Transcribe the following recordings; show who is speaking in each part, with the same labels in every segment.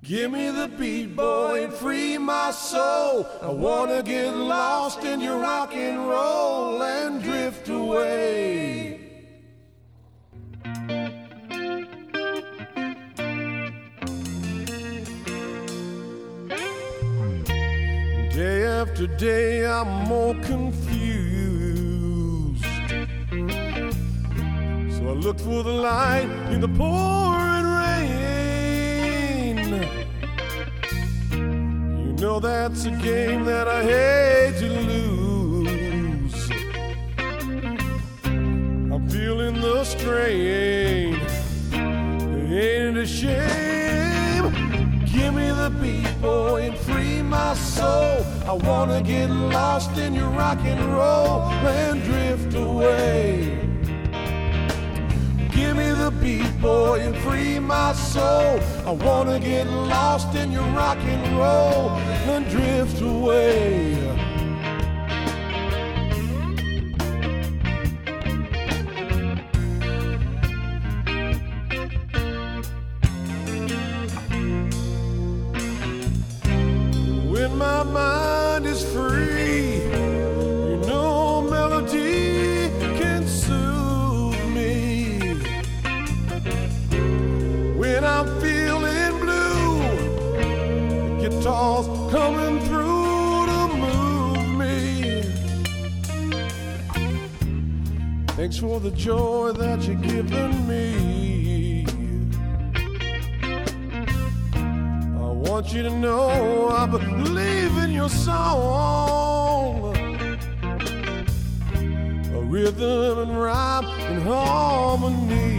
Speaker 1: Give me the beat, boy, and free my soul. I wanna get lost in your rock and roll and drift away. Day after day, I'm more confused. So I look for the light in the pouring rain. You know that's a game that I hate to lose. I'm feeling the strain. Ain't it a shame? Give me the beat, boy, and free my soul. I wanna get lost in your rock and roll and drift away. Give me the beat, boy, and free my soul. I wanna get lost in your rock and roll and drift away. When my mind is free, you know melody can soothe me. When I'm feeling blue, the guitar's coming through to move me. Thanks for the joy that you've given me. I want you to know I believe in your song. A rhythm and rhyme and harmony.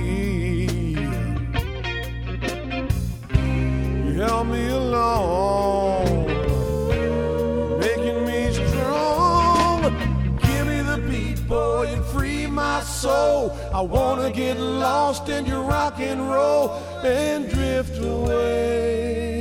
Speaker 1: You help me along, making me strong. Give me the beat, boy, and free my soul. I wanna get lost in your rock and roll and drift away.